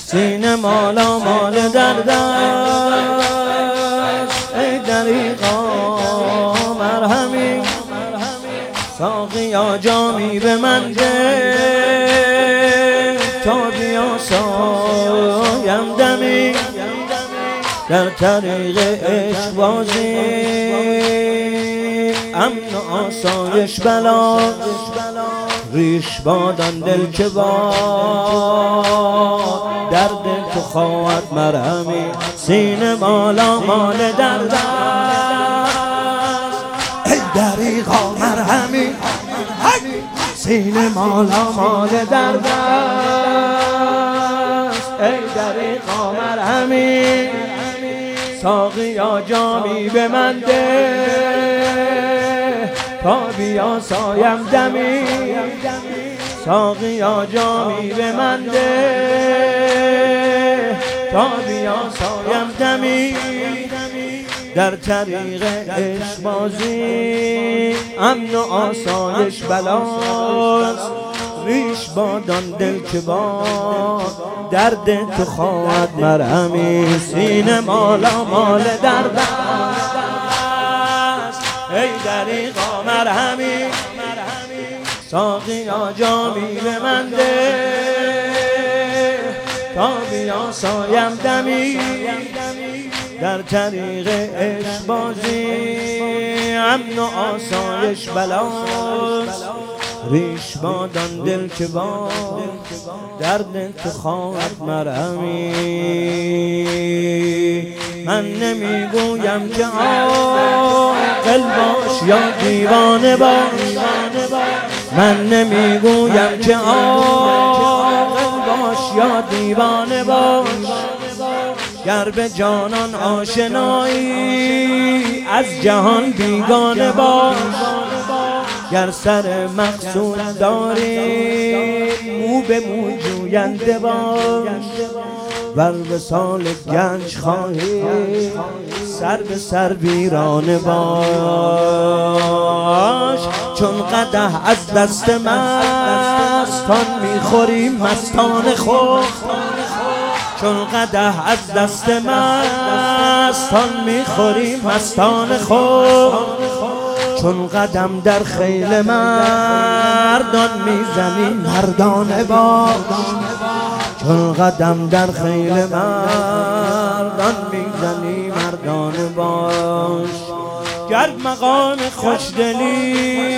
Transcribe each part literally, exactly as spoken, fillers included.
سینه مالا مال درد است. ای دریغا مرهمی، ساقیا جامی به من ده تا بیاسایم دمی. در طریق عشق بازی امن و آسایش بلا، ریش بادان دل که باد درد تو خواهد مرهمی. سینه مالا مال درد است. ای دریغا مرهمی، سینه مالا مال درد است. ای دریغا مرهمی، ساقیا جامی به من ده تا بیاسایم دمی. ساقیا جامی به من ده تا بیاسایم دمی. در طریق عشق بازی امن و آسایش بلاست. ریش بادان دل که باد درد تو خواهد مرهمی. سینه مالا مال درد است. ای دریغا مرهمی، ساقیا جامی به من ده تا بیاسایم دمی. در طریق عشق بازی امن و آسایش بلاست. ریش بادان دل که باد درد تو خواهد مرهمی. من نمیگویم که عاقل باش یا دیوانه باش، من نمیگویم که عاقل باش یا دیوانه باش. گر به جانان آشنایی از جهان بیگانه باش. گر سر مقصود داری مو به مو جوینده باش. ور وصال گنج خواهی سر به سر ویرانه باش. چون قدح از دست مستان میخوری مستان خود، چون قدح از دست مستان میخوری مستان خود. چون قدم در خیل مردان میزنی مردانه باش. چون قدم در خیل مردان میزنی مردانه باش. گر مقام خوشدلی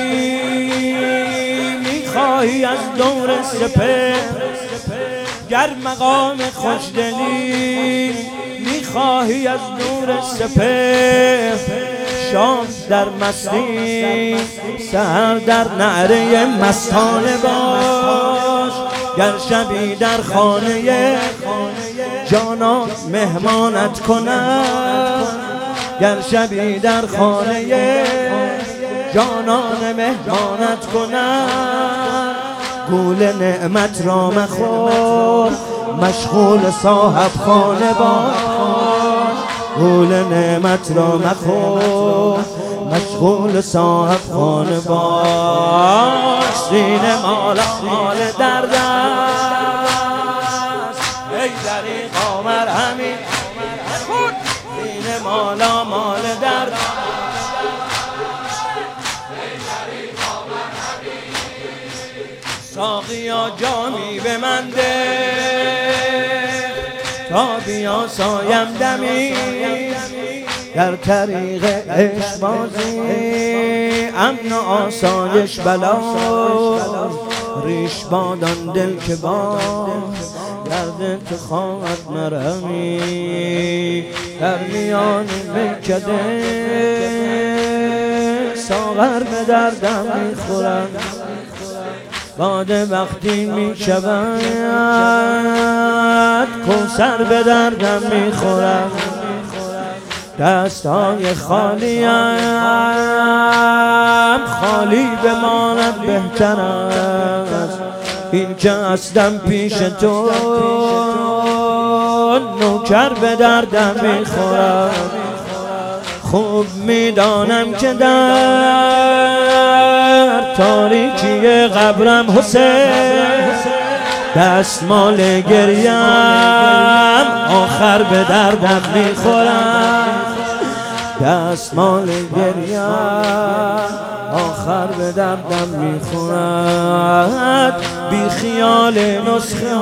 میخواهی از دور سپهر، گر مقام خوشدلی میخواهی از دور سپهر. شام در مستی سحر در نعره مستانه باش. گر شبی در خانه جانان مهمانت کنند، گر شبی در خانه جانان مهمانت کنند. گول نعمت را مخور مشغول صاحب خانه باش. گول نعمت را مخور مشغول صاحب خانه باش. سینه مالا مال درد است. ای دریغا مرهمی، سینه مالا مال درد است. ساقیا جامی به من ده تا بیاسایم دمی. در طریق عشق بازی امن و آسایش بلاست. ریش بادان دل که باد درد تو خواهد مرهمی. در میان میکده ساغر به دردم میخورم. باده وقتی می شود کوثر به دردم می خورم. دستای خالیم خالی بماند بهتر است. این که هستم پیش تو نوکر به دردم می خورم. خوب میدانم که در تاریکی قبرم حسین دستمال گریم آخر به دردم میخورد، دستمال گریم آخر به دردم میخورد. بی خیال نسخه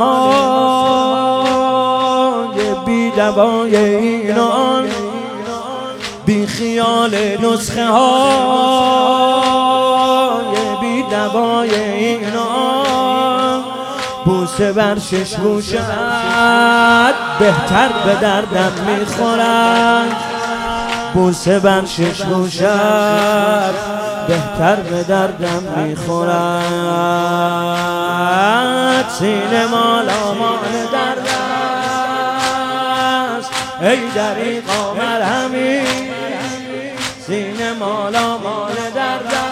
های بی دوای این و آن، بی خیال نسخه های بی دوای این و آن. بوسه بر شش گوشت بهتر به دردم میخورد، بوسه بر شش گوشت بهتر به دردم میخورد. سینه مالا مال درد است ای دریغا مرهمی، سینه مالا مال درد است.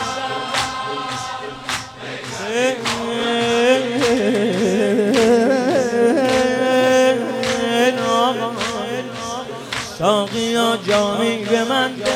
ساقیا جامی به من ده،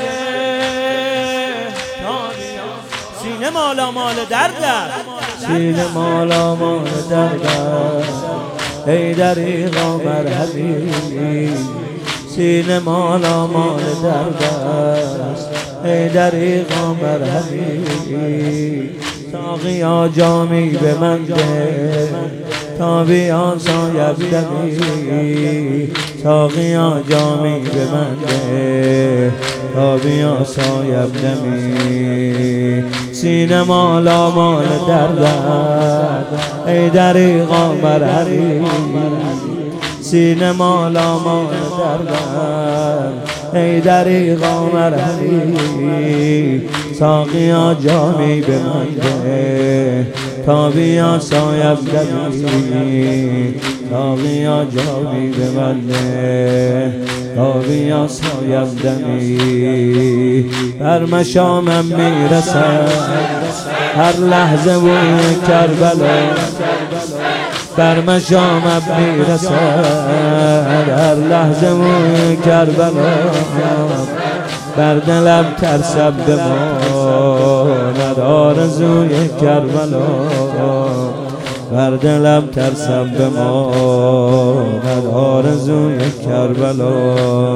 سینه مالا مال درد است، سینه مالا مال درد است ای دریغا مرهمی، سینه مالا مال درد است ای دریغا مرهمی. ساقیا جامی به من ده تا بیان سایب دمی، ساقیا جامی به من ده تا بیان سایب دمی. سینه مالا مال درد ای دریغا مرهمی، سینه مالا مال درد ای دریغا مرهمی. ساقیا جامی به من ده تا بیا سایب دمی، ساقیا جامی به من ده تا بیا سایب دمی. بر مشامم میرسد هر لحظه بوی کربلا، بر مشامم میرسد هر لحظه بوی کربلا. بر دلم ترسم بماند آرزوی کربلا، بر دلم ترسم بماند آرزوی کربلا.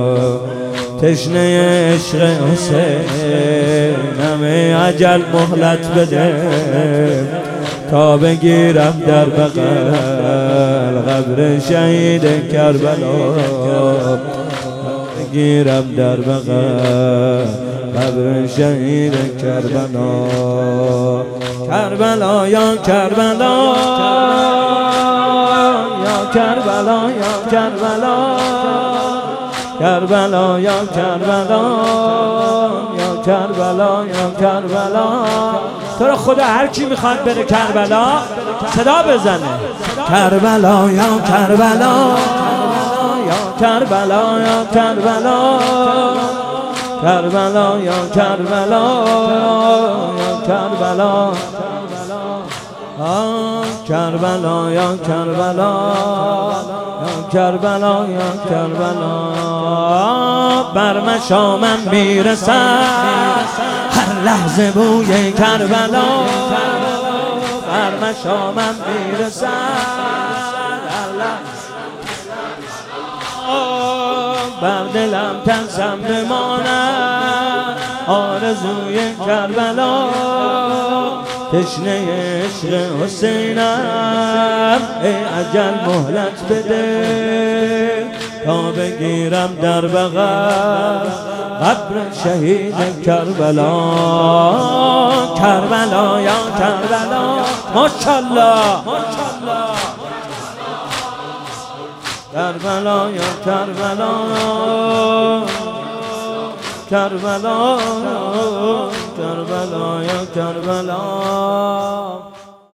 تشنه عشق حسینم اجل مهلت بده تا بگیرم در بغل قبر شهید کربلا، بگیرم در بغل قبر شهید کربلا. کربلا یا کربلا یا کربلا یا کربلا، کربلا یا کربلا یا کربلا یا کربلا. تو رو خدا هر کی میخواد بره کربلا صدا بزنه. کربلا یا کربلا یا کربلا یا کربلا، کربلا یا کربلا یا کربلا، کربلا یا کربلا یا کربلا یا کربلا. بر مشامم میرسد هر لحظه بوی کربلا، بر مشامم میرسد هر لحظه، بر دلم ترسم بماند آرزوی کربلا. تشنه عشق حسینم ای اجل مهلت بده تا بگیرم در بغل قبر شهید کربلا. کربلا یا کربلا ماشاءالله، کربلا یا کربلا، کربلا کربلا یا کربلا.